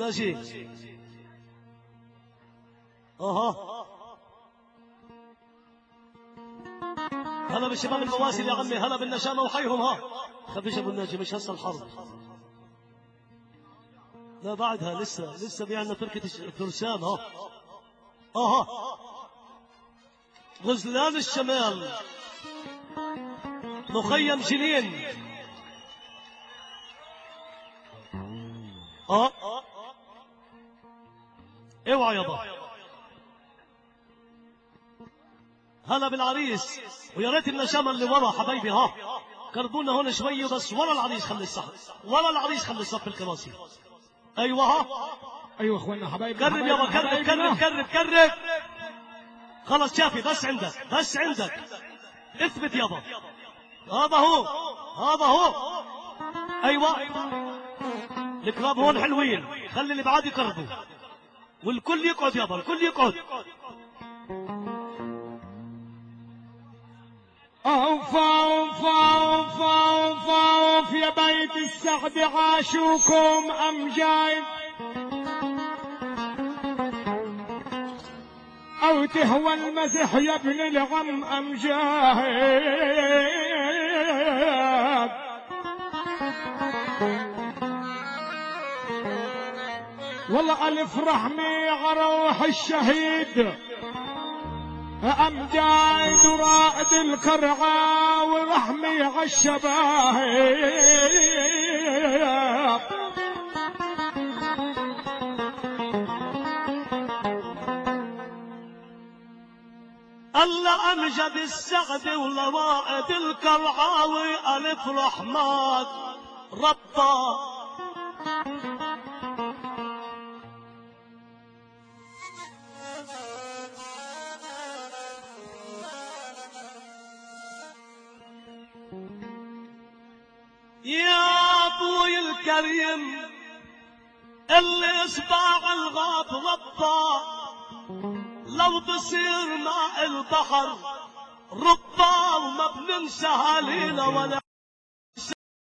ناجي. هلا بالشباب المواسي يا عمي، هلا بالنشامة وحيهم. ها خفيش ابو الناجي، مش هسه الحرب، لا بعدها لسه بيعنا تركة الفرسان. ها غزلان الشمال مخيم جنين. اوعى يابا. هلا بالعريس، ويا ريت النشامة اللي ورا حبايبي. قربونا هون شوي بس ورا العريس، خلي الصف ورا العريس، خلي الصف الكراسي. ايوه ايوه اخوانا حبايبي، قرب يابا، قرب. خلص شافي، بس عندك اثبت يابا. هذا هو. ايوه الكراب هون حلوين، خلي اللي بعاد يقربوا والكل يقعد يابا، الكل يقعد. اوف يا بيت السعد، عاشوكم امجاد او تهوى المزح يا ابن العم امجاد. والله الف رحمي عروح الشهيد امجاد ورائد القرعه ورحمي عالشباب. الله امجد السعد ورائد القرعه والف رحمات ربا. يا ابوي الكريم اللي اصبع الغاب ربا، لو بصير ماء البحر ربا وما بننسى هالينا ولا